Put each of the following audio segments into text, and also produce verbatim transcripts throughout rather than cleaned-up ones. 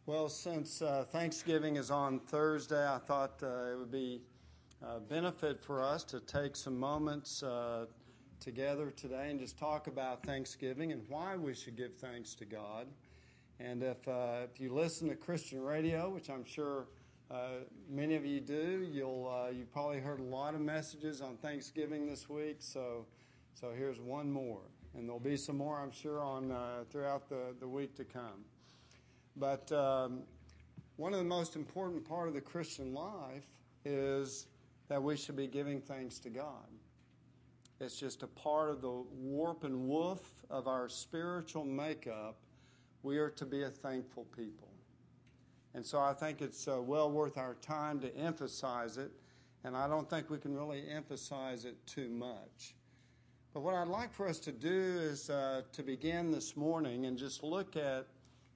Well, since uh, Thanksgiving is on Thursday, I thought uh, it would be a benefit for us to take some moments uh, together today and just talk about Thanksgiving and why we should give thanks to God. And if uh, if you listen to Christian radio, which I'm sure uh, many of you do, you'll uh, you've probably heard a lot of messages on Thanksgiving this week. So so here's one more, and there'll be some more, I'm sure, on uh, throughout the, the week to come. But um, one of the most important part of the Christian life is that we should be giving thanks to God. It's just a part of the warp and woof of our spiritual makeup. We are to be a thankful people. And so I think it's uh, well worth our time to emphasize it, and I don't think we can really emphasize it too much. But what I'd like for us to do is uh, to begin this morning and just look at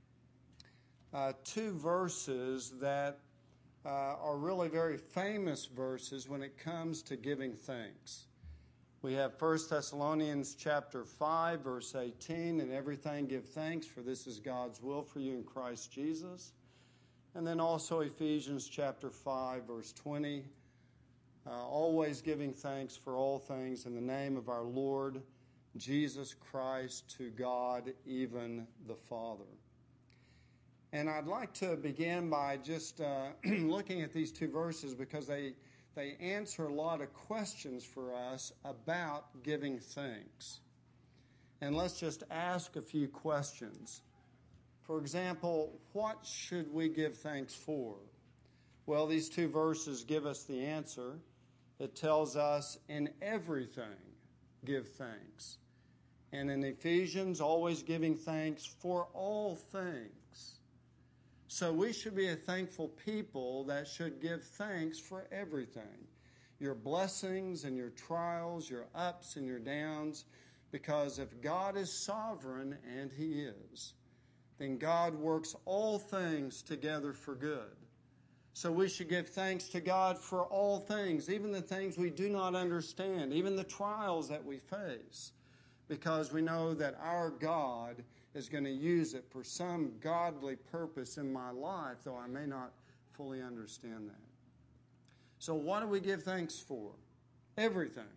Uh, two verses that uh, are really very famous verses when it comes to giving thanks. We have First Thessalonians chapter five, verse eighteen, "In everything give thanks, for this is God's will for you in Christ Jesus." And then also Ephesians chapter five, verse twenty, uh, "Always giving thanks for all things in the name of our Lord Jesus Christ to God, even the Father." And I'd like to begin by just uh, looking at these two verses because they they answer a lot of questions for us about giving thanks. And let's just ask a few questions. For example, what should we give thanks for? Well, these two verses give us the answer. It tells us in everything give thanks. And in Ephesians, always giving thanks for all things. So we should be a thankful people that should give thanks for everything. Your blessings and your trials, your ups and your downs. Because if God is sovereign, and He is, then God works all things together for good. So we should give thanks to God for all things, even the things we do not understand, even the trials that we face. Because we know that our God is going to use it for some godly purpose in my life, though I may not fully understand that. So what do we give thanks for? Everything.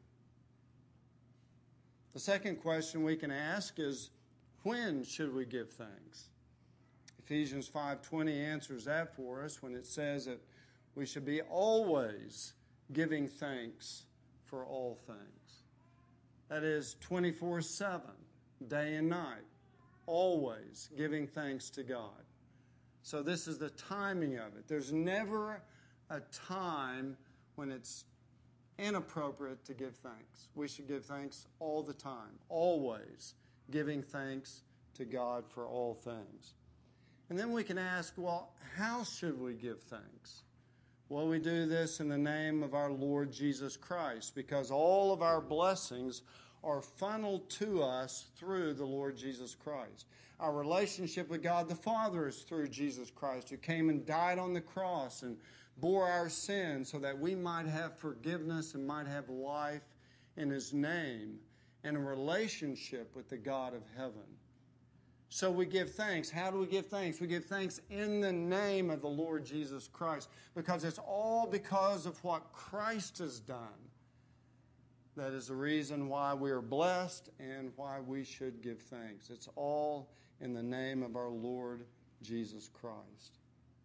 The second question we can ask is, when should we give thanks? Ephesians five twenty answers that for us when it says that we should be always giving thanks for all things. That is twenty-four seven, day and night, always giving thanks to God. So this is the timing of it. There's never a time when it's inappropriate to give thanks. We should give thanks all the time, always giving thanks to God for all things. And then we can ask, well, how should we give thanks? Well, we do this in the name of our Lord Jesus Christ, because all of our blessings are funneled to us through the Lord Jesus Christ. Our relationship with God the Father is through Jesus Christ, who came and died on the cross and bore our sins so that we might have forgiveness and might have life in His name and a relationship with the God of heaven. So we give thanks. How do we give thanks? We give thanks in the name of the Lord Jesus Christ, because it's all because of what Christ has done. That is the reason why we are blessed and why we should give thanks. It's all in the name of our Lord Jesus Christ.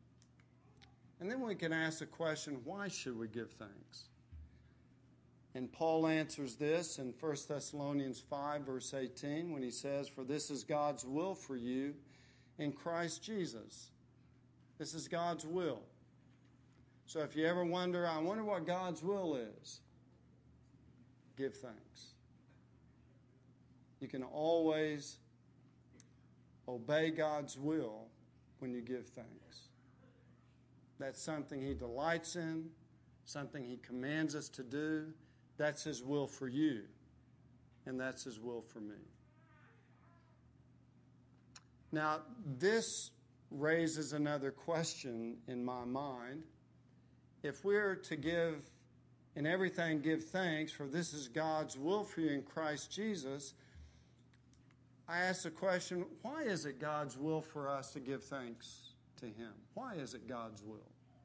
And then we can ask the question, why should we give thanks? And Paul answers this in First Thessalonians five, verse eighteen, when he says, "For this is God's will for you in Christ Jesus." This is God's will. So if you ever wonder, I wonder what God's will is, give thanks. You can always obey God's will when you give thanks. That's something He delights in, something He commands us to do. That's His will for you, and that's His will for me. Now, this raises another question in my mind. If we're to give, in everything give thanks, for this is God's will for you in Christ Jesus, I ask the question, why is it God's will for us to give thanks to Him? Why is it God's will?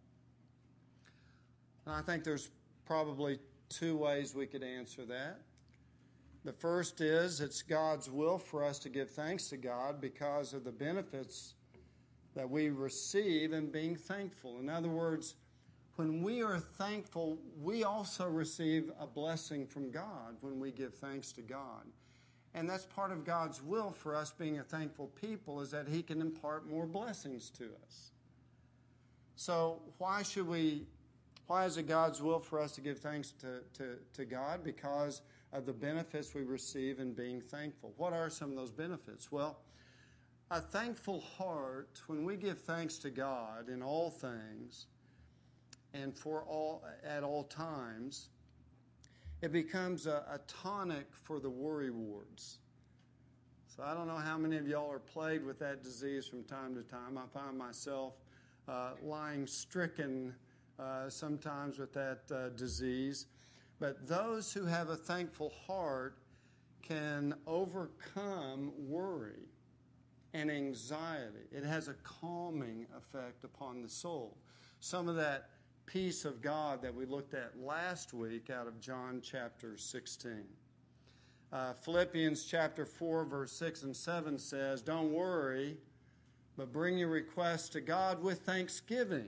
And I think there's probably two ways we could answer that. The first is it's God's will for us to give thanks to God because of the benefits that we receive in being thankful. In other words, when we are thankful, we also receive a blessing from God when we give thanks to God. And that's part of God's will for us being a thankful people, is that He can impart more blessings to us. So why should we, why is it God's will for us to give thanks to, to, to God? Because of the benefits we receive in being thankful. What are some of those benefits? Well, a thankful heart, when we give thanks to God in all things and for all at all times, it becomes a, a tonic for the worry wards. So I don't know how many of y'all are plagued with that disease from time to time. I find myself uh, lying stricken uh, sometimes with that uh, disease. But those who have a thankful heart can overcome worry and anxiety. It has a calming effect upon the soul. Some of that peace of God that we looked at last week out of John chapter sixteen. Uh, Philippians chapter four, verse six and seven says, "Don't worry, but bring your requests to God with thanksgiving.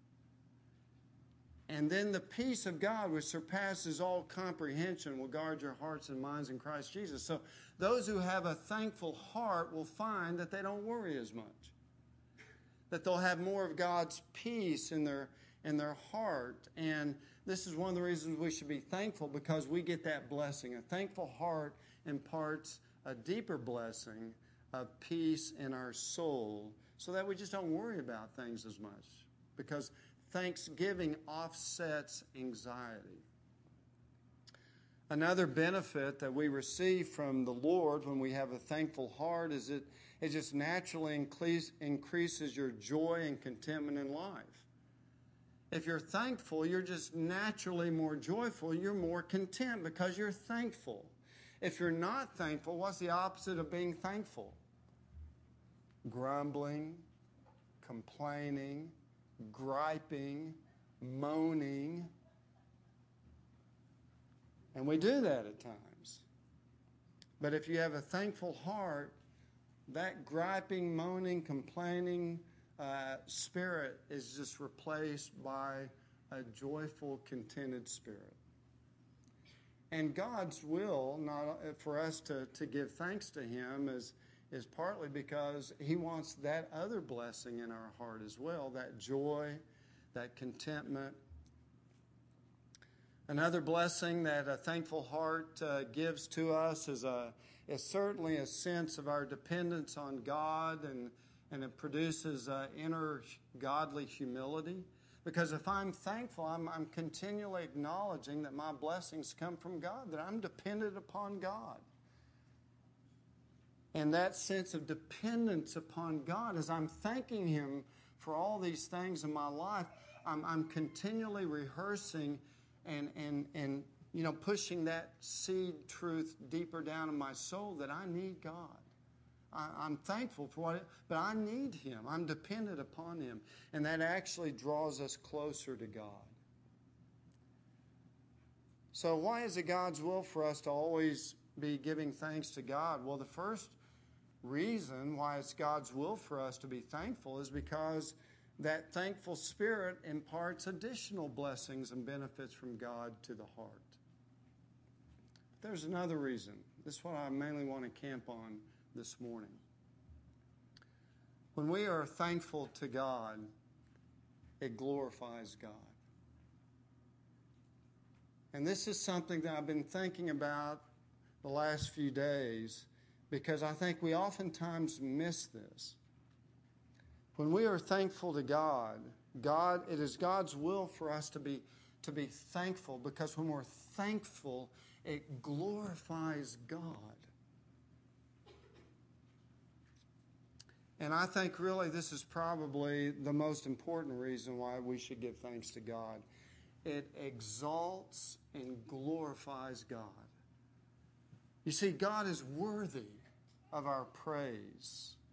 And then the peace of God, which surpasses all comprehension, will guard your hearts and minds in Christ Jesus." So those who have a thankful heart will find that they don't worry as much, that they'll have more of God's peace in their in their heart. And this is one of the reasons we should be thankful, because we get that blessing. A thankful heart imparts a deeper blessing of peace in our soul, so that we just don't worry about things as much, because thanksgiving offsets anxiety. Another benefit that we receive from the Lord when we have a thankful heart is it, it just naturally increase, increases your joy and contentment in life. If you're thankful, you're just naturally more joyful. You're more content because you're thankful. If you're not thankful, what's the opposite of being thankful? Grumbling, complaining, griping, moaning. And we do that at times. But if you have a thankful heart, that griping, moaning, complaining uh, spirit is just replaced by a joyful, contented spirit. And God's will not for us to, to give thanks to Him is, is partly because He wants that other blessing in our heart as well, that joy, that contentment. Another blessing that a thankful heart uh, gives to us is, a, is certainly a sense of our dependence on God, and, and it produces uh, inner godly humility. Because if I'm thankful, I'm, I'm continually acknowledging that my blessings come from God, that I'm dependent upon God. And that sense of dependence upon God, as I'm thanking Him for all these things in my life, I'm, I'm continually rehearsing and, and, and you know, pushing that seed truth deeper down in my soul that I need God. I, I'm thankful for what, it, but I need Him. I'm dependent upon Him. And that actually draws us closer to God. So why is it God's will for us to always be giving thanks to God? Well, the first reason why it's God's will for us to be thankful is because that thankful spirit imparts additional blessings and benefits from God to the heart. There's another reason. This is what I mainly want to camp on this morning. When we are thankful to God, it glorifies God. And this is something that I've been thinking about the last few days, because I think we oftentimes miss this. When we are thankful to God, God, it is God's will for us to be, to be thankful, because when we're thankful, it glorifies God. And I think really this is probably the most important reason why we should give thanks to God. It exalts and glorifies God. You see, God is worthy of our praise.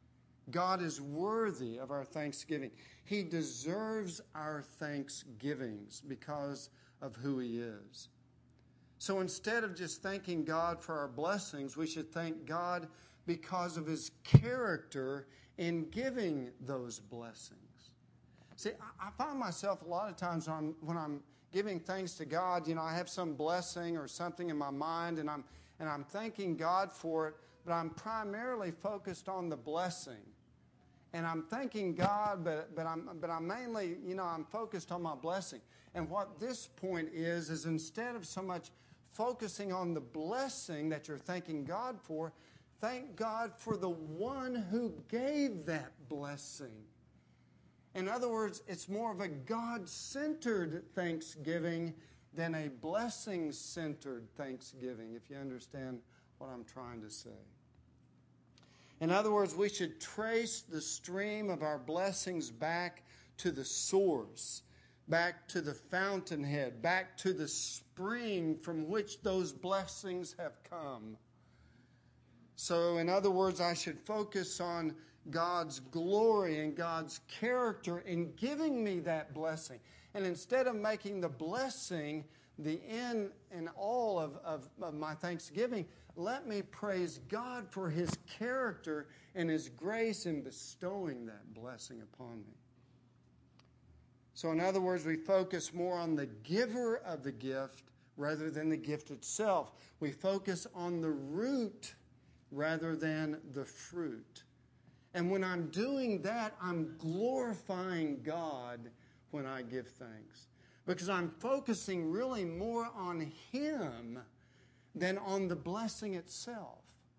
God is worthy of our thanksgiving. He deserves our thanksgivings because of who He is. So instead of just thanking God for our blessings, we should thank God because of His character in giving those blessings. See, I find myself a lot of times when I'm, when I'm giving thanks to God, you know, I have some blessing or something in my mind, and I'm and I'm thanking God for it, but I'm primarily focused on the blessing. And I'm thanking God, but but I'm but I'm mainly, you know, I'm focused on my blessing. And what this point is, is instead of so much focusing on the blessing that you're thanking God for, thank God for the one who gave that blessing. In other words, it's more of a God-centered thanksgiving than a blessing-centered thanksgiving, if you understand what I'm trying to say. In other words, we should trace the stream of our blessings back to the source, back to the fountainhead, back to the spring from which those blessings have come. So, in other words, I should focus on God's glory and God's character in giving me that blessing. And instead of making the blessing the end and all of, of, of my thanksgiving, let me praise God for His character and His grace in bestowing that blessing upon me. So in other words, we focus more on the giver of the gift rather than the gift itself. We focus on the root rather than the fruit. And when I'm doing that, I'm glorifying God when I give thanks. Because I'm focusing really more on Him than on the blessing itself.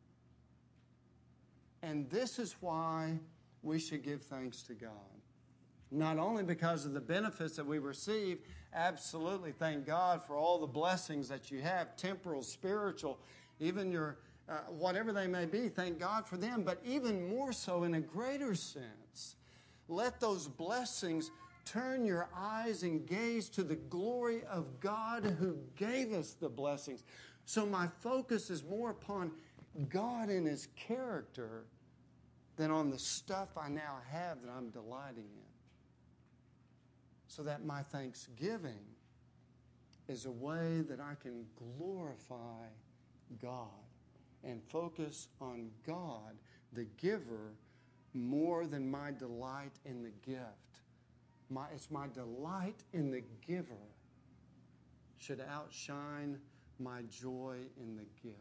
And this is why we should give thanks to God. Not only because of the benefits that we receive, absolutely thank God for all the blessings that you have, temporal, spiritual, even your, uh, whatever they may be, thank God for them. But even more so in a greater sense, let those blessings turn your eyes and gaze to the glory of God who gave us the blessings. So my focus is more upon God and His character than on the stuff I now have that I'm delighting in. So that my thanksgiving is a way that I can glorify God and focus on God, the giver, more than my delight in the gift. My, it's my delight in the giver should outshine my joy in the gift.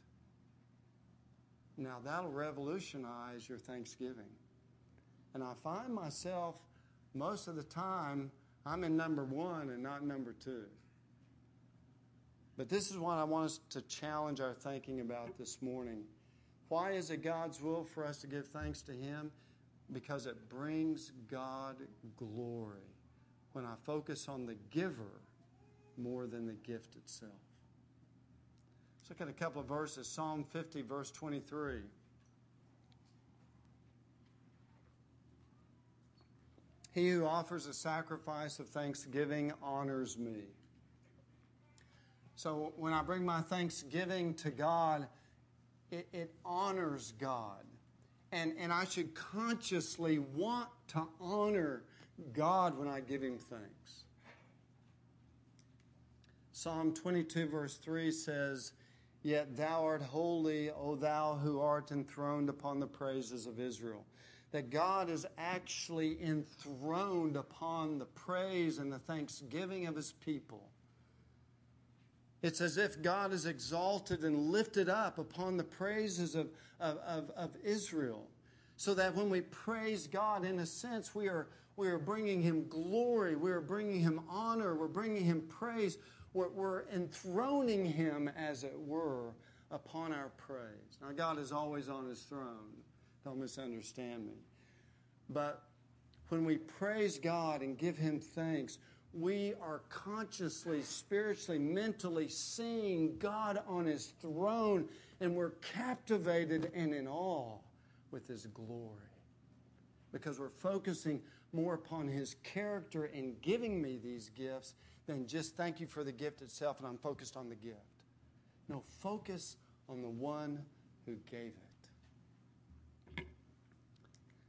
Now, that'll revolutionize your Thanksgiving. And I find myself, most of the time, I'm in number one and not number two. But this is what I want us to challenge our thinking about this morning. Why is it God's will for us to give thanks to Him? Because it brings God glory when I focus on the giver more than the gift itself. Let's look at a couple of verses. Psalm fifty, verse twenty-three. He who offers a sacrifice of thanksgiving honors me. So when I bring my thanksgiving to God, it, it honors God. And, and I should consciously want to honor God when I give Him thanks. Psalm twenty-two, verse three says, "Yet thou art holy, O thou who art enthroned upon the praises of Israel." That God is actually enthroned upon the praise and the thanksgiving of His people. It's as if God is exalted and lifted up upon the praises of, of, of, of Israel. So that when we praise God, in a sense, we are, we are bringing Him glory, we are bringing Him honor, we're bringing Him praise, we're, we're enthroning Him, as it were, upon our praise. Now, God is always on His throne. Don't misunderstand me. But when we praise God and give Him thanks, we are consciously, spiritually, mentally seeing God on His throne, and we're captivated and in awe with His glory. Because we're focusing more upon His character in giving me these gifts than just thank you for the gift itself, and I'm focused on the gift. No, focus on the one who gave it.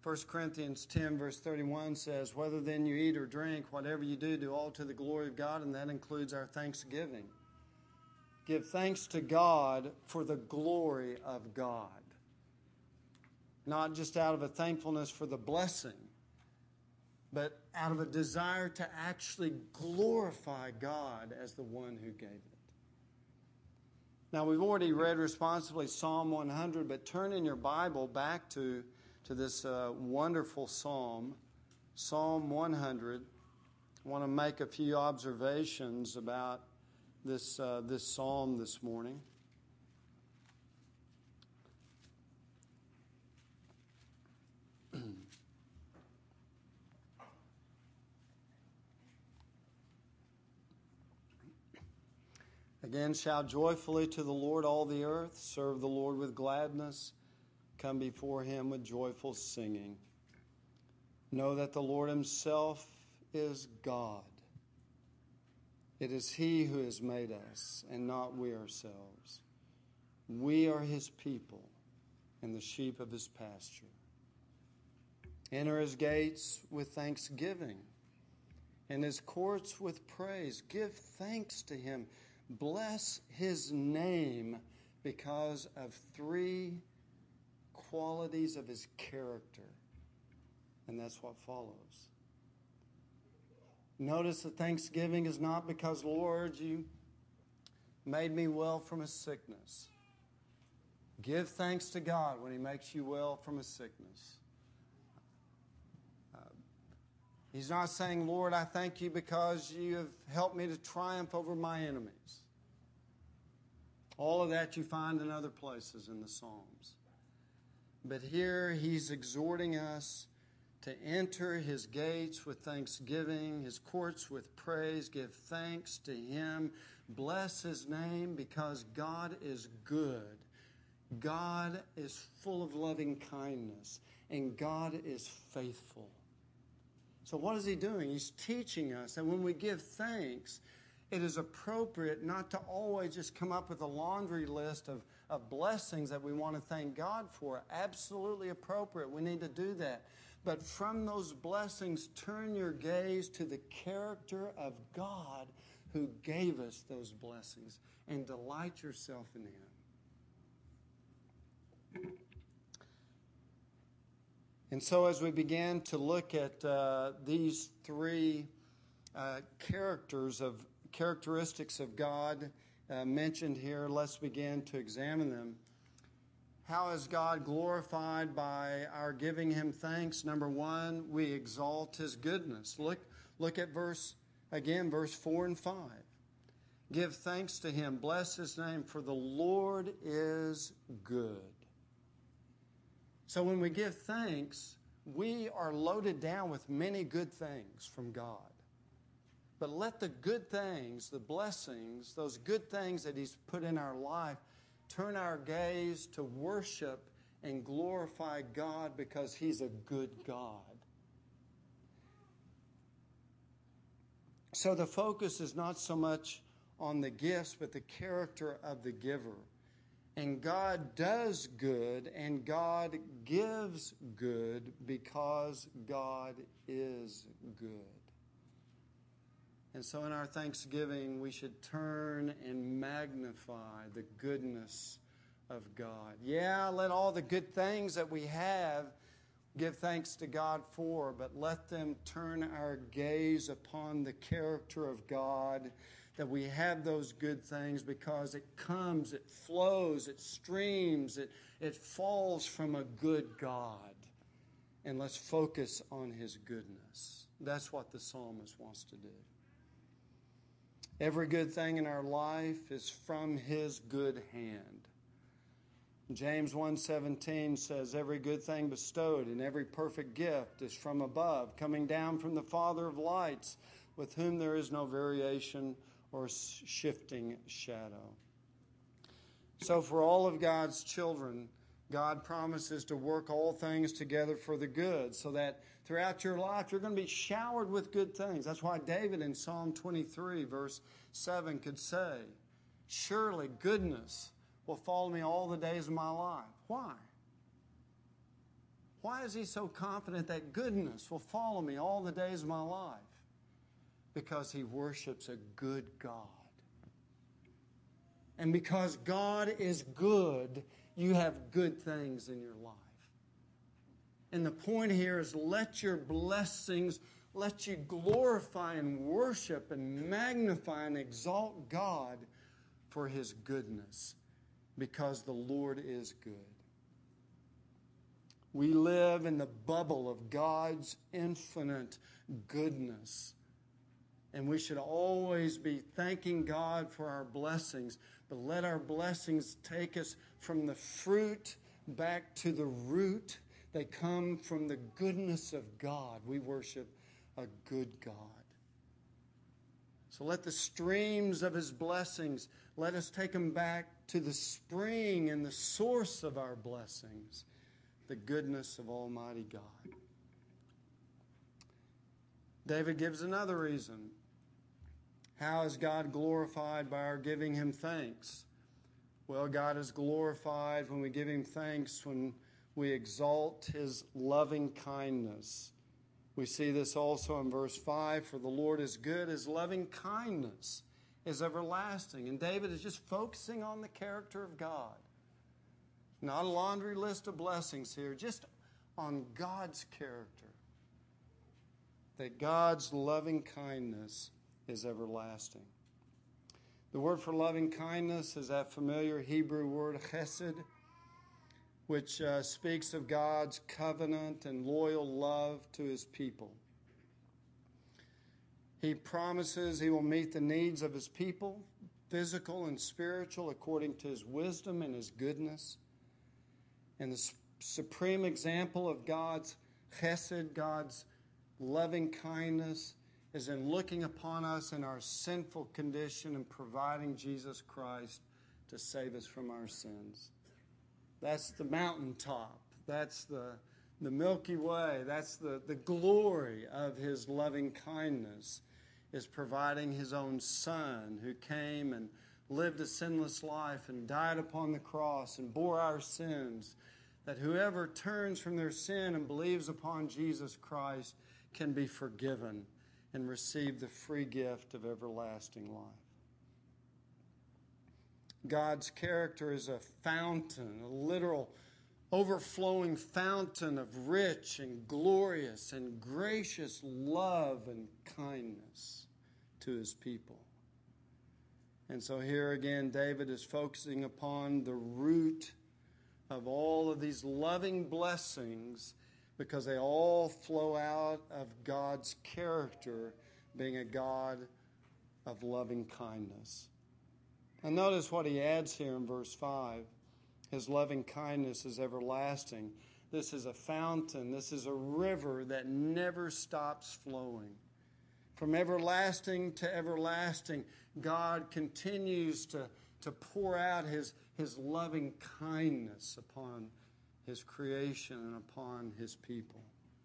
First Corinthians ten, verse thirty-one says, whether then you eat or drink, whatever you do, do all to the glory of God, and that includes our thanksgiving. Give thanks to God for the glory of God. Not just out of a thankfulness for the blessing, but out of a desire to actually glorify God as the one who gave it. Now, we've already read responsibly Psalm one hundred, but turn in your Bible back to, to this uh, wonderful psalm, Psalm one hundred. I want to make a few observations about this, uh, this psalm this morning. Again, shout joyfully to the Lord, all the earth. Serve the Lord with gladness. Come before him with joyful singing. Know that the Lord himself is God. It is he who has made us, and not we ourselves. We are his people and the sheep of his pasture. Enter his gates with thanksgiving and his courts with praise. Give thanks to him. Bless his name because of three qualities of his character. And that's what follows. Notice that thanksgiving is not because, Lord, you made me well from a sickness. Give thanks to God when he makes you well from a sickness. He's not saying, Lord, I thank you because you have helped me to triumph over my enemies. All of that you find in other places in the Psalms. But here he's exhorting us to enter his gates with thanksgiving, his courts with praise, give thanks to him, bless his name because God is good. God is full of loving kindness, and God is faithful. So what is he doing? He's teaching us that when we give thanks, it is appropriate not to always just come up with a laundry list of, of blessings that we want to thank God for. Absolutely appropriate. We need to do that. But from those blessings, turn your gaze to the character of God who gave us those blessings and delight yourself in him. And so as we begin to look at uh, these three uh, characters of characteristics of God uh, mentioned here, let's begin to examine them. How is God glorified by our giving him thanks? Number one, we exalt his goodness. Look, look at verse, again, verse four and five. Give thanks to him, bless his name, for the Lord is good. So when we give thanks, we are loaded down with many good things from God. But let the good things, the blessings, those good things that he's put in our life, turn our gaze to worship and glorify God because he's a good God. So the focus is not so much on the gifts, but the character of the giver. And God does good, and God gives good because God is good. And so in our thanksgiving, we should turn and magnify the goodness of God. Yeah, let all the good things that we have give thanks to God for, but let them turn our gaze upon the character of God, that we have those good things because it comes, it flows, it streams, it, it falls from a good God. And let's focus on his goodness. That's what the psalmist wants to do. Every good thing in our life is from his good hand. James one seventeen says, every good thing bestowed and every perfect gift is from above, coming down from the Father of lights, with whom there is no variation or shifting shadow. So for all of God's children, God promises to work all things together for the good, so that throughout your life you're going to be showered with good things. That's why David in Psalm twenty-three, verse seven could say, surely goodness will follow me all the days of my life. Why? Why is he so confident that goodness will follow me all the days of my life? Because he worships a good God. And because God is good, you have good things in your life. And the point here is let your blessings, let you glorify and worship and magnify and exalt God for his goodness, because the Lord is good. We live in the bubble of God's infinite goodness. And we should always be thanking God for our blessings. But let our blessings take us from the fruit back to the root. They come from the goodness of God. We worship a good God. So let the streams of his blessings, let us take them back to the spring and the source of our blessings, the goodness of Almighty God. David gives another reason. How is God glorified? By our giving him thanks. Well, God is glorified when we give him thanks, when we exalt his loving kindness. We see this also in verse five. For the Lord is good, his loving kindness is everlasting. And David is just focusing on the character of God. Not a laundry list of blessings here, just on God's character. That God's loving kindness is everlasting. The word for loving kindness is that familiar Hebrew word chesed, which uh, speaks of God's covenant and loyal love to his people. He promises he will meet the needs of his people, physical and spiritual, according to his wisdom and his goodness. And the supreme example of God's chesed, God's loving kindness, is in looking upon us in our sinful condition and providing Jesus Christ to save us from our sins. That's the mountaintop. That's the, the Milky Way. That's the, the glory of his loving kindness, is providing his own Son, who came and lived a sinless life and died upon the cross and bore our sins, that whoever turns from their sin and believes upon Jesus Christ can be forgiven and receive the free gift of everlasting life. God's character is a fountain, a literal overflowing fountain of rich and glorious and gracious love and kindness to his people. And so here again, David is focusing upon the root of all of these loving blessings, because they all flow out of God's character, being a God of loving kindness. And notice what he adds here in verse five. His loving kindness is everlasting. This is a fountain. This is a river that never stops flowing. From everlasting to everlasting, God continues to, to pour out his, his loving kindness upon his creation and upon his people.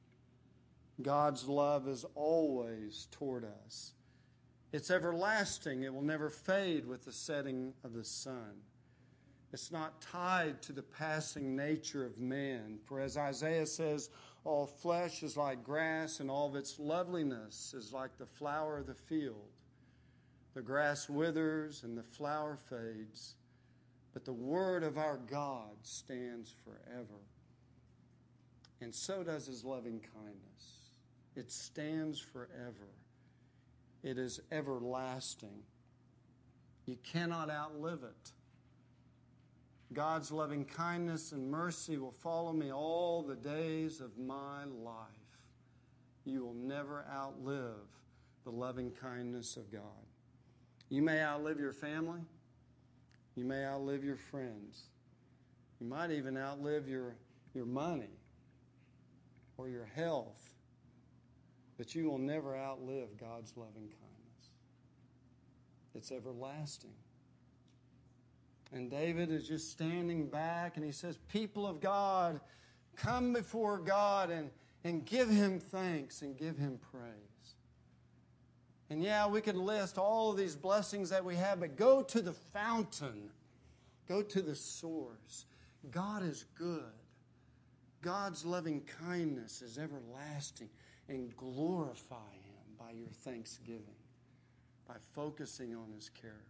God's love is always toward us. It's everlasting. It will never fade with the setting of the sun. It's not tied to the passing nature of man. For as Isaiah says, all flesh is like grass, and all of its loveliness is like the flower of the field. The grass withers and the flower fades, but the word of our God stands forever. And so does his loving kindness. It stands forever. It is everlasting. You cannot outlive it. God's loving kindness and mercy will follow me all the days of my life. You will never outlive the loving kindness of God. You may outlive your family. You may outlive your friends. You might even outlive your, your money or your health. But you will never outlive God's loving kindness. It's everlasting. And David is just standing back and he says, people of God, come before God and, and give him thanks and give him praise. And yeah, we can list all of these blessings that we have, but go to the fountain. Go to the source. God is good. God's loving kindness is everlasting, and glorify Him by your thanksgiving, by focusing on His character.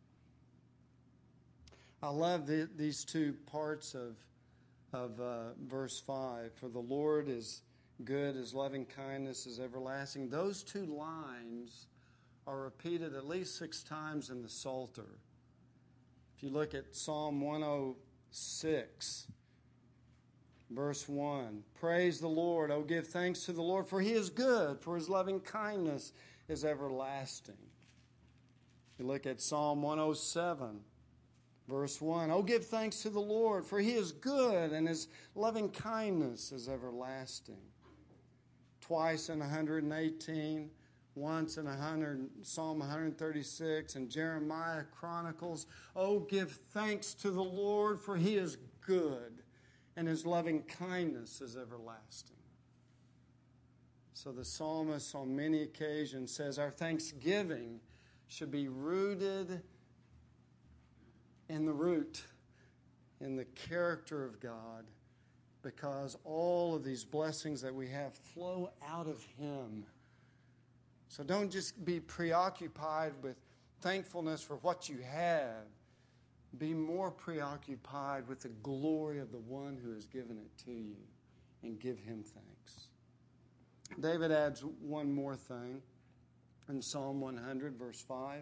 I love the, these two parts of, of uh, verse five. For the Lord is good, His loving kindness is everlasting. Those two lines are repeated at least six times in the Psalter. If you look at Psalm one oh six, verse one, praise the Lord, oh give thanks to the Lord, for He is good, for His loving kindness is everlasting. You look at Psalm one oh seven, verse one, oh give thanks to the Lord, for He is good, and His loving kindness is everlasting. Twice in one hundred eighteen, once in one hundred, Psalm one thirty-six, and Jeremiah chronicles, oh give thanks to the Lord, for He is good, and His loving kindness is everlasting. So the psalmist on many occasions says our thanksgiving should be rooted in the root, in the character of God, because all of these blessings that we have flow out of Him. So don't just be preoccupied with thankfulness for what you have. Be more preoccupied with the glory of the one who has given it to you, and give Him thanks. David adds one more thing in Psalm one hundred, verse five.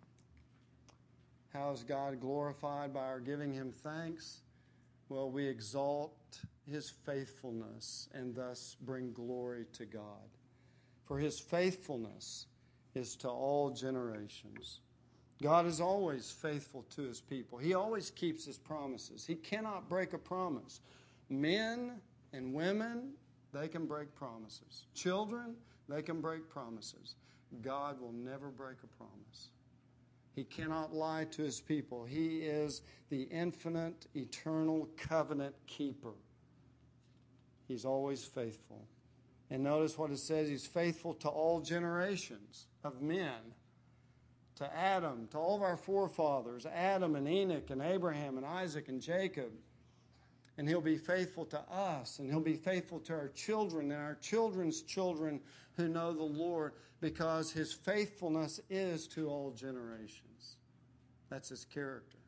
How is God glorified? By our giving Him thanks? Well, we exalt His faithfulness and thus bring glory to God. For His faithfulness is to all generations. God is always faithful to His people. He always keeps His promises. He cannot break a promise. Men and women, they can break promises. Children, they can break promises. God will never break a promise. He cannot lie to His people. He is the infinite, eternal covenant keeper. He's always faithful. And notice what it says. He's faithful to all generations of men. To Adam, to all of our forefathers, Adam and Enoch and Abraham and Isaac and Jacob. And He'll be faithful to us, and He'll be faithful to our children and our children's children who know the Lord, because His faithfulness is to all generations. That's His character.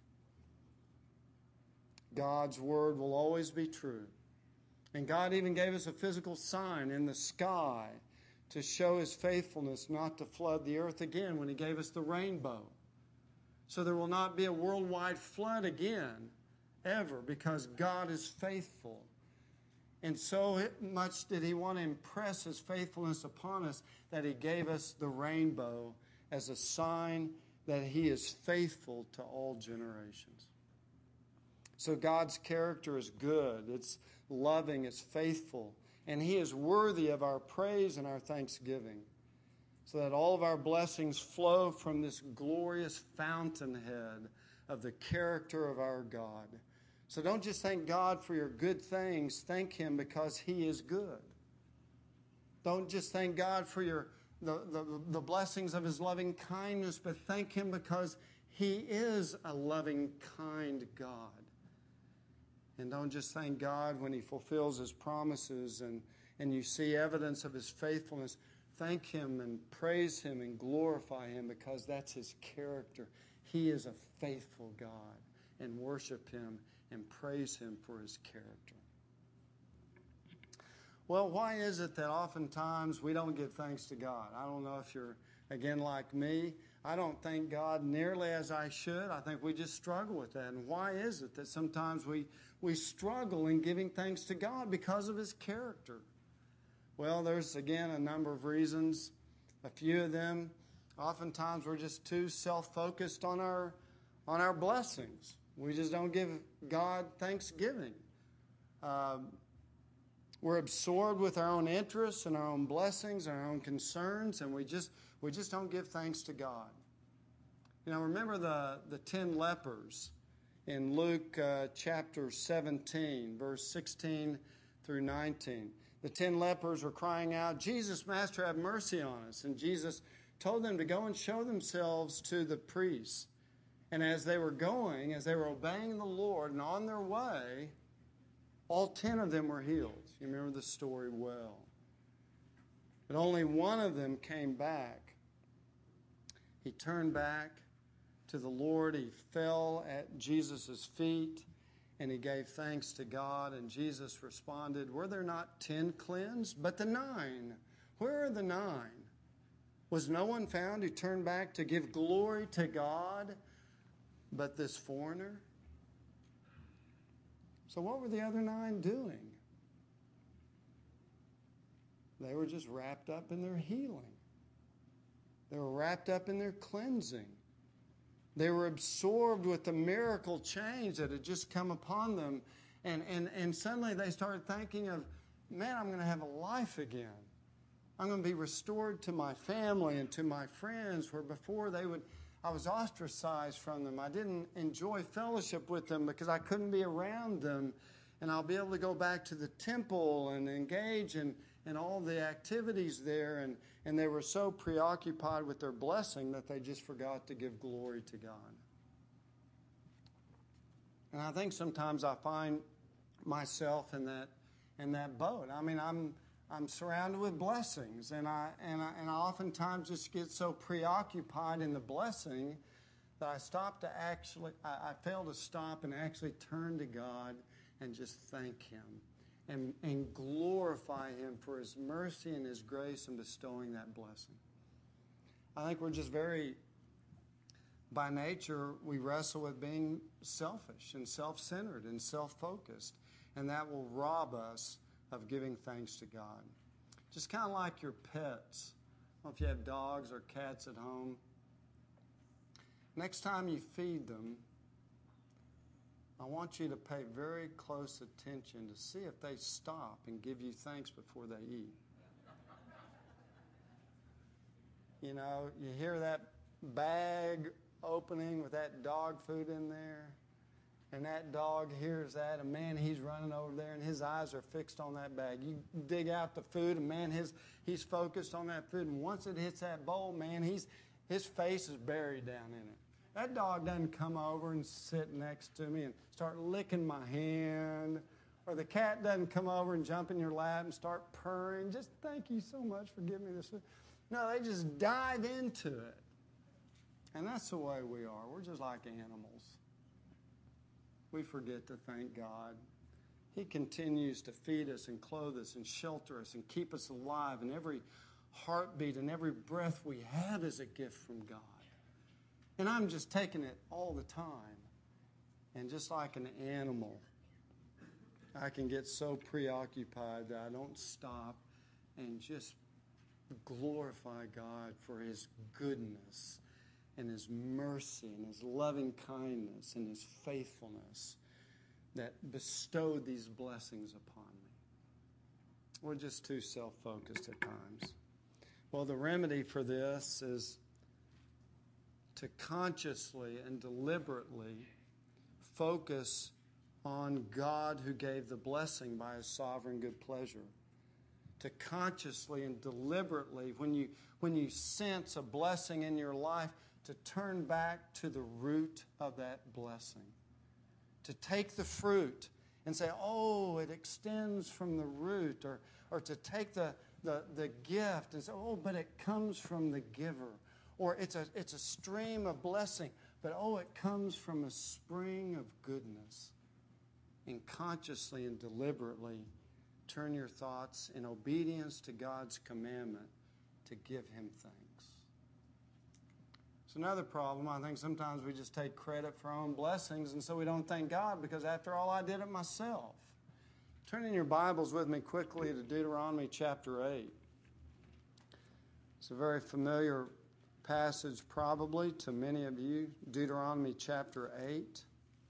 God's word will always be true. And God even gave us a physical sign in the sky to show His faithfulness not to flood the earth again when He gave us the rainbow. So there will not be a worldwide flood again, ever, because God is faithful. And so much did He want to impress His faithfulness upon us that He gave us the rainbow as a sign that He is faithful to all generations. So God's character is good, it's loving, it's faithful, and He is worthy of our praise and our thanksgiving, so that all of our blessings flow from this glorious fountainhead of the character of our God. So don't just thank God for your good things. Thank Him because He is good. Don't just thank God for your the, the, the blessings of His loving kindness, but thank Him because He is a loving, kind God. And don't just thank God when He fulfills His promises and, and you see evidence of His faithfulness. Thank Him and praise Him and glorify Him, because that's His character. He is a faithful God, and worship Him and praise Him for His character. Well, why is it that oftentimes we don't give thanks to God? I don't know if you're, again, like me. I don't thank God nearly as I should. I think we just struggle with that. And why is it that sometimes we, we struggle in giving thanks to God? Because of His character. Well, there's, again, a number of reasons. A few of them, oftentimes we're just too self-focused on our, on our blessings. We just don't give God thanksgiving. Um, we're absorbed with our own interests and our own blessings and our own concerns, and we just we just don't give thanks to God. You know, remember the, the ten lepers in Luke uh, chapter seventeen, verse sixteen through nineteen. The ten lepers were crying out, "Jesus, Master, have mercy on us." And Jesus told them to go and show themselves to the priests. And as they were going, as they were obeying the Lord and on their way, All ten of them were healed. You remember the story well. But only one of them came back. He turned back to the Lord. He fell at Jesus' feet, and he gave thanks to God. And Jesus responded, were there not ten cleansed? But the nine, where are the nine? Was no one found who turned back to give glory to God but this foreigner? So what were the other nine doing? They were just wrapped up in their healing. They were wrapped up in their cleansing. They were absorbed with the miracle change that had just come upon them. And, and, and suddenly they started thinking of, man, I'm going to have a life again. I'm going to be restored to my family and to my friends, where before they would, I was ostracized from them. I didn't enjoy fellowship with them because I couldn't be around them. And I'll be able to go back to the temple and engage in, in all the activities there. And, and they were so preoccupied with their blessing that they just forgot to give glory to God. And I think sometimes I find myself in that in that boat. I mean, I'm I'm surrounded with blessings, and I and I, and I oftentimes just get so preoccupied in the blessing that I stop to actually I, I fail to stop and actually turn to God and just thank Him and and glorify Him for His mercy and His grace in bestowing that blessing. I think we're just very, by nature, we wrestle with being selfish and self-centered and self-focused, and that will rob us of giving thanks to God. Just kind of like your pets. I don't know if you have dogs or cats at home. Next time you feed them, I want you to pay very close attention to see if they stop and give you thanks before they eat. You know, you hear that bag opening with that dog food in there, and that dog hears that, and man, he's running over there, and his eyes are fixed on that bag. You dig out the food, and man, his he's focused on that food, and once it hits that bowl, man, he's his face is buried down in it. That dog doesn't come over and sit next to me and start licking my hand, or the cat doesn't come over and jump in your lap and start purring. Just thank you so much for giving me this food. No, they just dive into it. And that's the way we are. We're just like animals. We forget to thank God. He continues to feed us and clothe us and shelter us and keep us alive. And every heartbeat and every breath we have is a gift from God. And I'm just taking it all the time. And just like an animal, I can get so preoccupied that I don't stop and just glorify God for His goodness and His mercy and His loving kindness and His faithfulness that bestowed these blessings upon me. We're just too self-focused at times. Well, the remedy for this is to consciously and deliberately focus on God who gave the blessing by His sovereign good pleasure. To consciously and deliberately, when you when you sense a blessing in your life, to turn back to the root of that blessing. To take the fruit and say, oh, it extends from the root. Or, or to take the, the, the gift and say, oh, but it comes from the giver. Or it's a, it's a stream of blessing, but oh, it comes from a spring of goodness. And consciously and deliberately turn your thoughts in obedience to God's commandment to give Him thanks. It's another problem. I think sometimes we just take credit for our own blessings, and so we don't thank God because, after all, I did it myself. Turn in your Bibles with me quickly to Deuteronomy chapter eight. It's a very familiar passage probably to many of you. Deuteronomy chapter eight.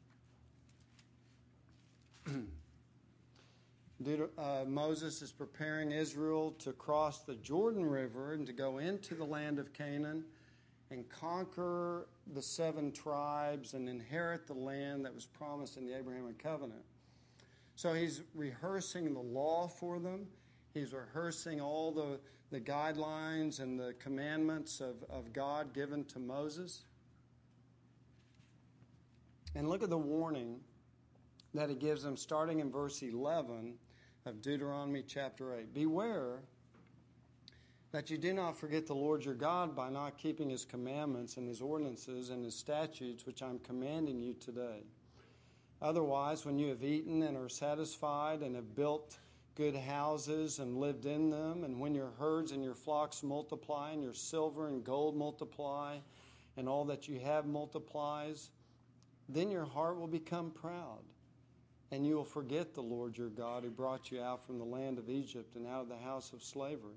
Deut- uh, Moses is preparing Israel to cross the Jordan River and to go into the land of Canaan and conquer the seven tribes and inherit the land that was promised in the Abrahamic covenant. So he's rehearsing the law for them. He's rehearsing all the, the guidelines and the commandments of, of God given to Moses. And look at the warning that he gives them starting in verse eleven of Deuteronomy chapter eight. Beware that you do not forget the Lord your God by not keeping his commandments and his ordinances and his statutes, which I'm commanding you today. Otherwise, when you have eaten and are satisfied and have built good houses and lived in them, and when your herds and your flocks multiply and your silver and gold multiply and all that you have multiplies, then your heart will become proud, and you will forget the Lord your God who brought you out from the land of Egypt and out of the house of slavery.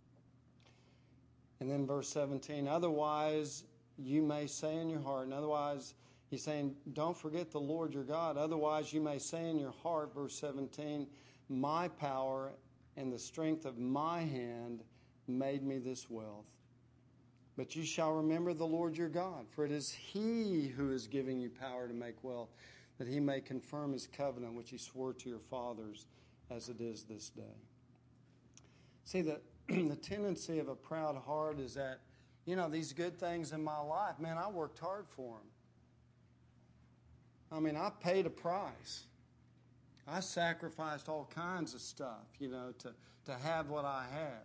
And then verse seventeen, otherwise you may say in your heart, and otherwise he's saying, don't forget the Lord your God. Otherwise you may say in your heart, verse seventeen, my power and the strength of my hand made me this wealth. But you shall remember the Lord your God, for it is he who is giving you power to make wealth, that he may confirm his covenant, which he swore to your fathers, as it is this day. See, the, the tendency of a proud heart is that, you know, these good things in my life, man, I worked hard for them. I mean, I paid a price. I sacrificed all kinds of stuff, you know, to, to have what I have.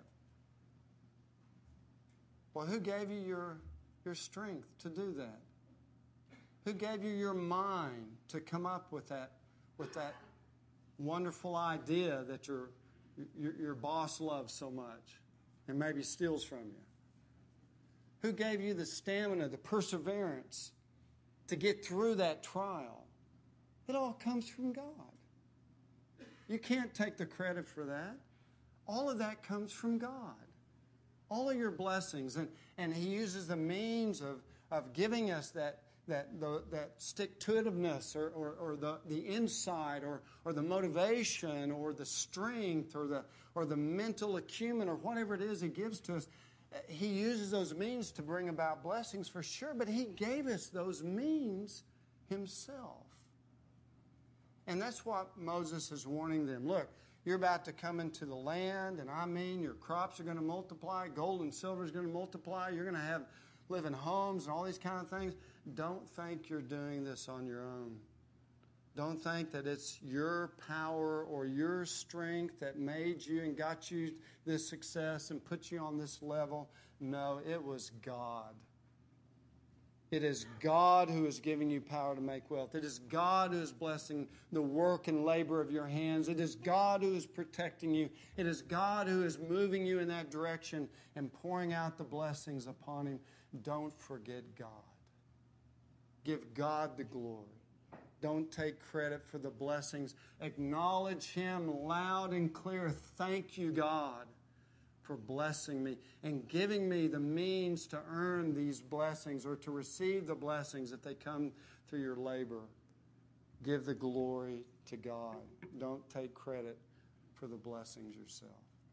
Well, who gave you your, your strength to do that? Who gave you your mind to come up with that, with that wonderful idea that your, your, your boss loves so much and maybe steals from you? Who gave you the stamina, the perseverance to get through that trial? It all comes from God. You can't take the credit for that. All of that comes from God. All of your blessings. And, and he uses the means of, of giving us that, that, the, that stick-to-itiveness or, or, or the, the insight or, or the motivation or the strength or the, or the mental acumen or whatever it is he gives to us. He uses those means to bring about blessings for sure, but he gave us those means himself. And that's what Moses is warning them. Look, you're about to come into the land, and I mean your crops are going to multiply, gold and silver is going to multiply, you're going to have live in homes and all these kind of things. Don't think you're doing this on your own. Don't think that it's your power or your strength that made you and got you this success and put you on this level. No, it was God. It is God who is giving you power to make wealth. It is God who is blessing the work and labor of your hands. It is God who is protecting you. It is God who is moving you in that direction and pouring out the blessings upon him. Don't forget God. Give God the glory. Don't take credit for the blessings. Acknowledge him loud and clear. Thank you, God, for blessing me and giving me the means to earn these blessings or to receive the blessings if they come through your labor. Give the glory to God. Don't take credit for the blessings yourself.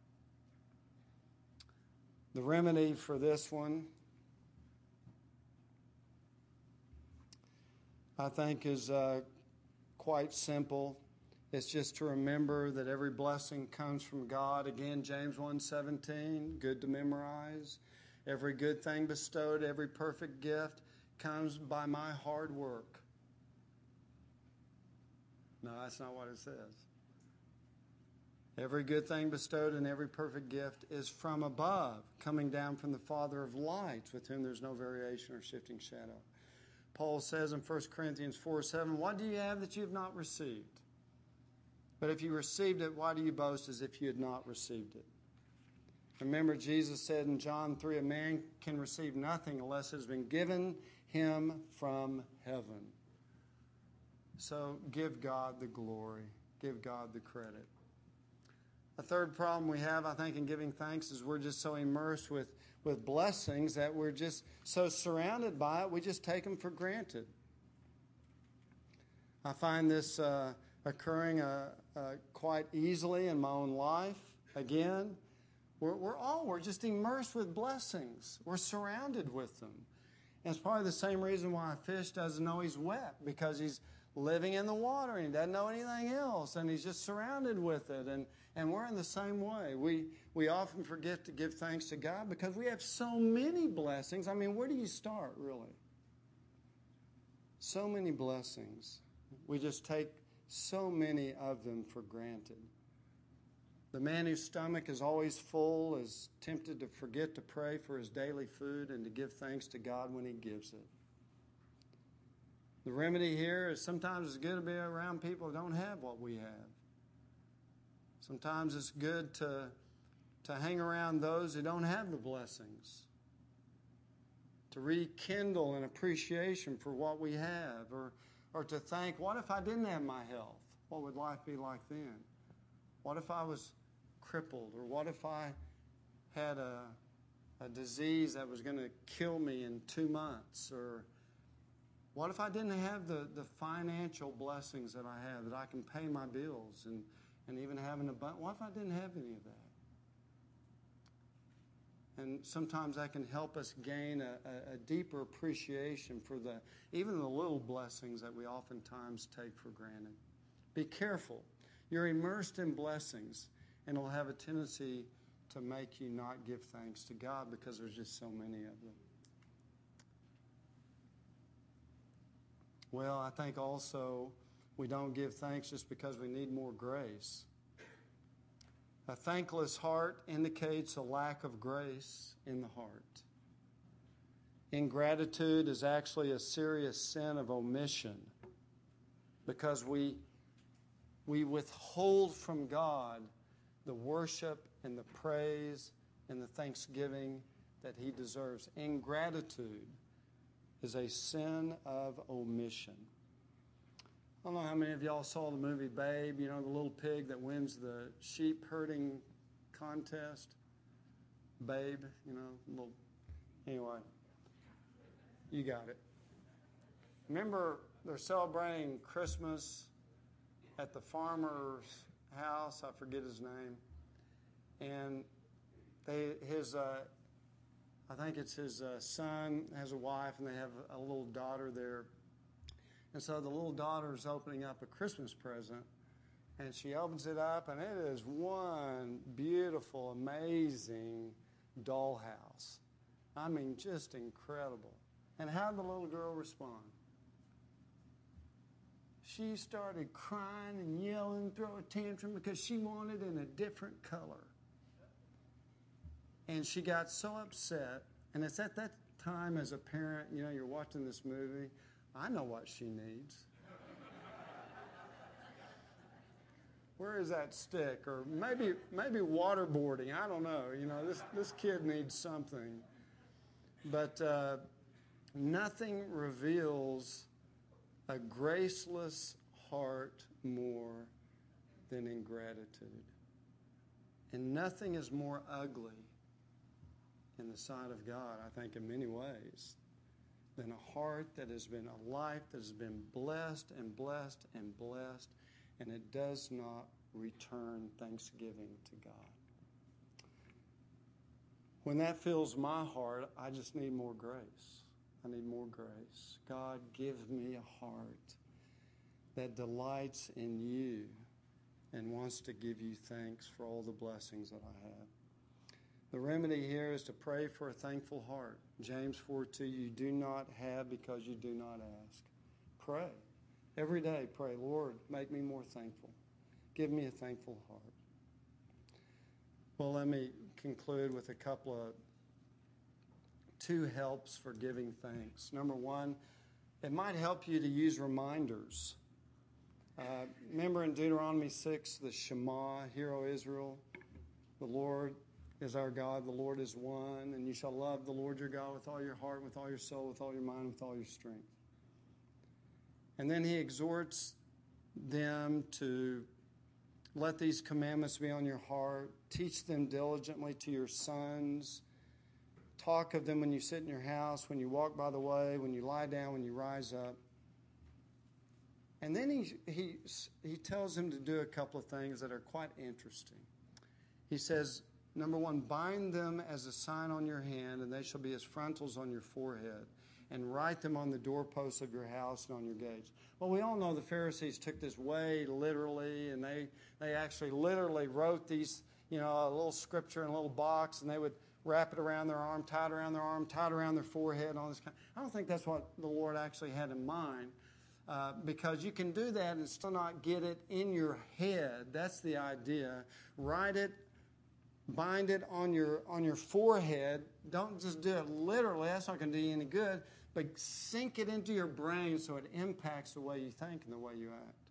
The remedy for this one, I think, is uh, quite simple. It's just to remember that every blessing comes from God. Again, James one seventeen, good to memorize. Every good thing bestowed, every perfect gift comes by my hard work. No, that's not what it says. Every good thing bestowed and every perfect gift is from above, coming down from the Father of lights, with whom there's no variation or shifting shadow. Paul says in First Corinthians four seven, what do you have that you have not received? But if you received it, why do you boast as if you had not received it? Remember, Jesus said in John three, a man can receive nothing unless it has been given him from heaven. So give God the glory. Give God the credit. A third problem we have, I think, in giving thanks is we're just so immersed with, with blessings that we're just so surrounded by it, we just take them for granted. I find this uh, occurring uh, uh, quite easily in my own life. Again, we're, we're all, we're just immersed with blessings. We're surrounded with them. And it's probably the same reason why a fish doesn't know he's wet, because he's living in the water and he doesn't know anything else, and he's just surrounded with it. And, and we're in the same way. We, we often forget to give thanks to God because we have so many blessings. I mean, where do you start, really? So many blessings. We just take so many of them for granted. The man whose stomach is always full is tempted to forget to pray for his daily food and to give thanks to God when he gives it. The remedy here is sometimes it's good to be around people who don't have what we have. Sometimes it's good to, to hang around those who don't have the blessings, to rekindle an appreciation for what we have, or, or to think, what if I didn't have my health? What would life be like then? What if I was crippled? Or what if I had a, a disease that was going to kill me in two months? Or what if I didn't have the, the financial blessings that I have, that I can pay my bills and, and even have an abundance? What if I didn't have any of that? And sometimes that can help us gain a, a, a deeper appreciation for the even the little blessings that we oftentimes take for granted. Be careful. You're immersed in blessings, and it'll have a tendency to make you not give thanks to God because there's just so many of them. Well, I think also we don't give thanks just because we need more grace. A thankless heart indicates a lack of grace in the heart. Ingratitude is actually a serious sin of omission because we, we withhold from God the worship and the praise and the thanksgiving that He deserves. Ingratitude is a sin of omission. I don't know how many of y'all saw the movie Babe, you know, the little pig that wins the sheep herding contest. Babe, you know, little, anyway, you got it. Remember, they're celebrating Christmas at the farmer's house, I forget his name, and they, his, uh, I think it's his uh, son has a wife, and they have a little daughter there. And so the little daughter is opening up a Christmas present, and she opens it up, and it is one beautiful, amazing dollhouse. I mean, just incredible. And how did the little girl respond? She started crying and yelling, throw a tantrum because she wanted it in a different color. And she got so upset, and it's at that time as a parent, you know, you're watching this movie, I know what she needs. Where is that stick? Or maybe maybe waterboarding. I don't know. You know, this, this kid needs something. But uh, nothing reveals a graceless heart more than ingratitude. And nothing is more ugly in the sight of God, I think, in many ways, than a heart that has been a life that has been blessed and blessed and blessed, and it does not return thanksgiving to God. When that fills my heart, I just need more grace. I need more grace. God, give me a heart that delights in you and wants to give you thanks for all the blessings that I have. The remedy here is to pray for a thankful heart. James four two, you do not have because you do not ask. Pray. Every day pray, Lord, make me more thankful. Give me a thankful heart. Well, let me conclude with a couple of two helps for giving thanks. Number one, it might help you to use reminders. Uh, remember in Deuteronomy six, the Shema, Hear, O Israel, the Lord is our God, the Lord is one, and you shall love the Lord your God with all your heart, with all your soul, with all your mind, with all your strength. And then he exhorts them to let these commandments be on your heart, teach them diligently to your sons, talk of them when you sit in your house, when you walk by the way, when you lie down, when you rise up. And then he, he, he tells them to do a couple of things that are quite interesting. He says, number one, bind them as a sign on your hand, and they shall be as frontals on your forehead, and write them on the doorposts of your house and on your gates. Well, we all know the Pharisees took this way literally, and they, they actually literally wrote these, you know, a little scripture in a little box, and they would wrap it around their arm, tie it around their arm, tie it around their forehead, and all this kind. I don't think that's what the Lord actually had in mind. Uh, because you can do that and still not get it in your head. That's the idea. Write it, bind it on your on your forehead. Don't just do it literally. That's not going to do you any good. But sink it into your brain so it impacts the way you think and the way you act.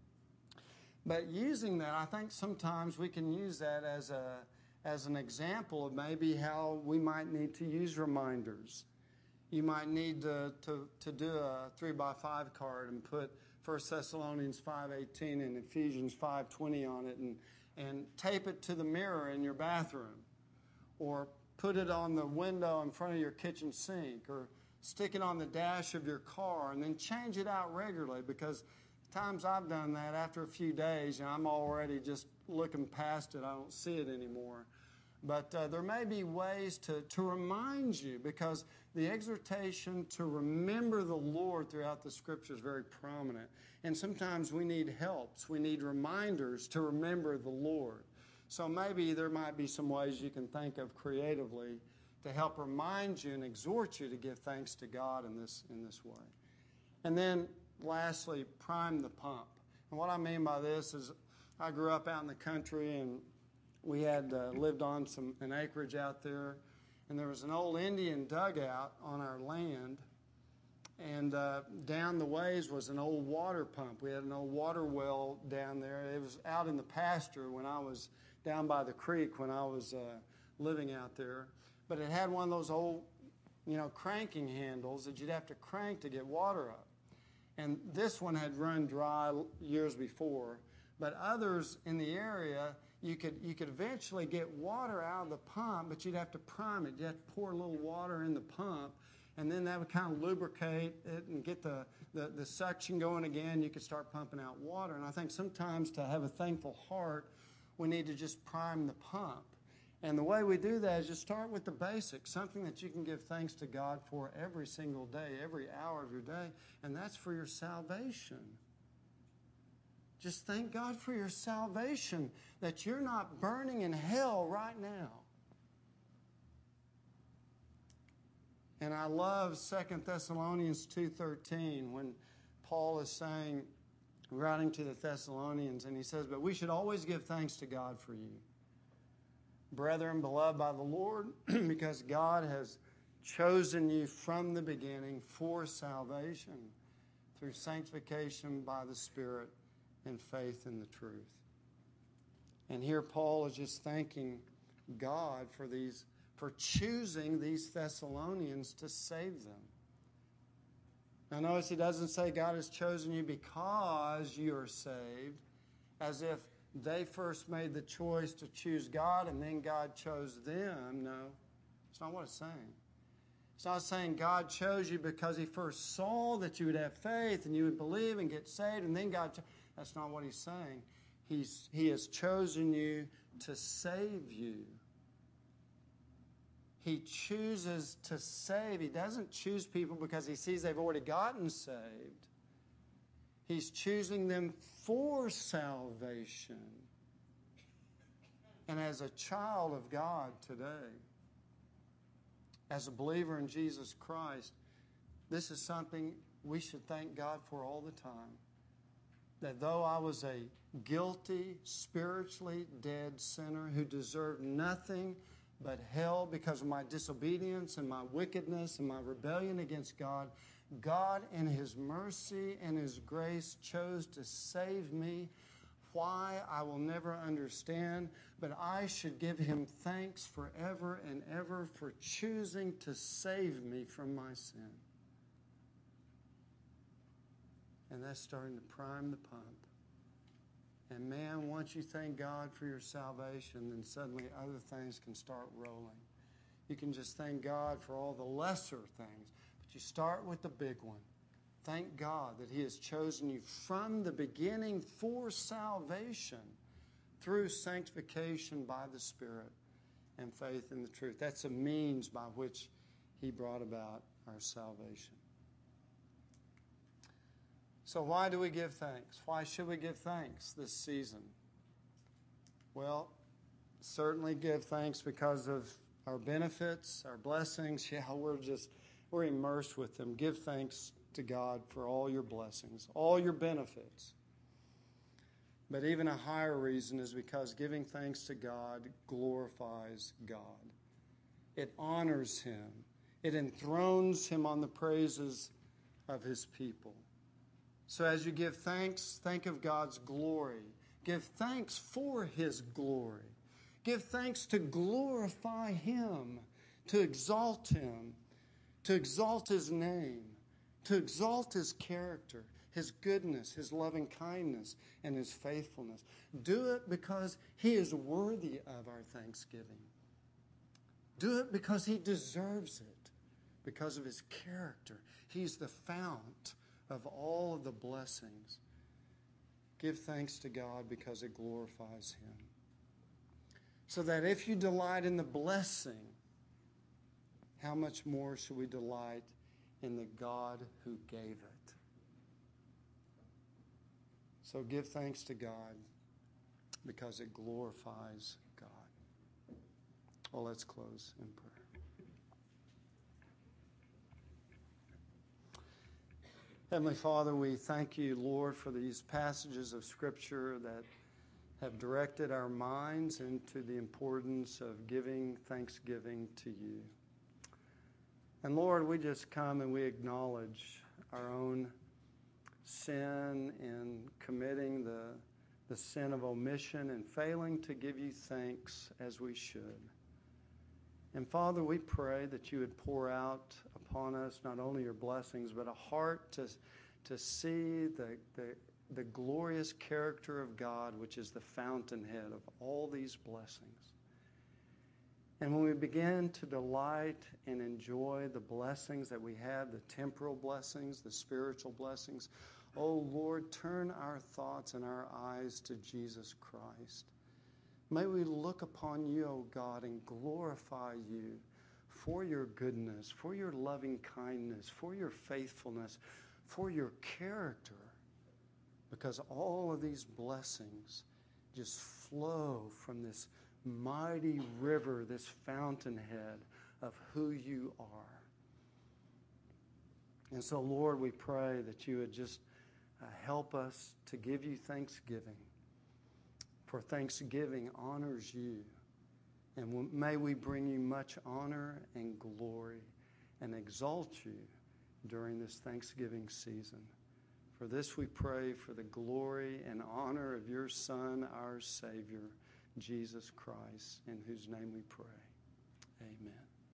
But using that, I think sometimes we can use that as a as an example of maybe how we might need to use reminders. You might need to, to, to do a three by five card and put First Thessalonians five eighteen and Ephesians five twenty on it and, and tape it to the mirror in your bathroom. Or put it on the window in front of your kitchen sink. Or stick it on the dash of your car and then change it out regularly, because times I've done that, after a few days, you know, I'm already just looking past it. I don't see it anymore. But uh, there may be ways to, to remind you, because the exhortation to remember the Lord throughout the Scripture is very prominent. And sometimes we need helps. We need reminders to remember the Lord. So maybe there might be some ways you can think of creatively to help remind you and exhort you to give thanks to God in this, in this way. And then lastly, prime the pump. And what I mean by this is I grew up out in the country, and we had uh, lived on some an acreage out there, and there was an old Indian dugout on our land, and uh, down the ways was an old water pump. We had an old water well down there. It was out in the pasture when I was down by the creek when I was uh, living out there. But it had one of those old, you know, cranking handles that you'd have to crank to get water up. And this one had run dry years before, but others in the area, you could you could eventually get water out of the pump, but you'd have to prime it. You'd have to pour a little water in the pump, and then that would kind of lubricate it and get the, the, the suction going again. You could start pumping out water. And I think sometimes to have a thankful heart, we need to just prime the pump. And the way we do that is just start with the basics, something that you can give thanks to God for every single day, every hour of your day, and that's for your salvation. Just thank God for your salvation, that you're not burning in hell right now. And I love Second Thessalonians two thirteen when Paul is saying, writing to the Thessalonians, and he says, "But we should always give thanks to God for you, brethren, beloved by the Lord, because God has chosen you from the beginning for salvation through sanctification by the Spirit and faith in the truth." And here Paul is just thanking God for these, for choosing these Thessalonians to save them. Now notice he doesn't say God has chosen you because you are saved, as if they first made the choice to choose God and then God chose them. No, it's not what it's saying. It's not saying God chose you because he first saw that you would have faith and you would believe and get saved, and then God chose. That's not what he's saying. He's, he has chosen you to save you. He chooses to save. He doesn't choose people because he sees they've already gotten saved. He's choosing them for salvation. And as a child of God today, as a believer in Jesus Christ, this is something we should thank God for all the time. That though I was a guilty, spiritually dead sinner who deserved nothing but hell because of my disobedience and my wickedness and my rebellion against God, God in his mercy and his grace chose to save me. Why, I will never understand, but I should give him thanks forever and ever for choosing to save me from my sin. And that's starting to prime the pump. And man, once you thank God for your salvation, then suddenly other things can start rolling. You can just thank God for all the lesser things, but you start with the big one. Thank God that he has chosen you from the beginning for salvation through sanctification by the Spirit and faith in the truth. That's a means by which he brought about our salvation. So why do we give thanks? Why should we give thanks this season? Well, certainly give thanks because of our benefits, our blessings. Yeah, we're just, we're immersed with them. Give thanks to God for all your blessings, all your benefits. But even a higher reason is because giving thanks to God glorifies God. It honors Him. It enthrones Him on the praises of His people. So as you give thanks, think of God's glory. Give thanks for His glory. Give thanks to glorify Him, to exalt Him, to exalt His name, to exalt His character, His goodness, His loving kindness, and His faithfulness. Do it because He is worthy of our thanksgiving. Do it because He deserves it, because of His character. He's the fount of all of the blessings. Give thanks to God because it glorifies Him. So that if you delight in the blessing, how much more should we delight in the God who gave it? So give thanks to God because it glorifies God. Well, let's close in prayer. Heavenly Father, we thank you, Lord, for these passages of Scripture that have directed our minds into the importance of giving thanksgiving to you. And Lord, we just come and we acknowledge our own sin in committing the, the sin of omission and failing to give you thanks as we should. And Father, we pray that you would pour out upon us not only your blessings, but a heart to, to see the, the, the glorious character of God, which is the fountainhead of all these blessings. And when we begin to delight and enjoy the blessings that we have, the temporal blessings, the spiritual blessings, oh Lord, turn our thoughts and our eyes to Jesus Christ. May we look upon you, O God, and glorify you for your goodness, for your loving kindness, for your faithfulness, for your character, because all of these blessings just flow from this mighty river, this fountainhead of who you are. And so, Lord, we pray that you would just uh, help us to give you thanksgiving. For thanksgiving honors you. And may we bring you much honor and glory and exalt you during this Thanksgiving season. For this we pray for the glory and honor of your Son, our Savior, Jesus Christ, in whose name we pray. Amen.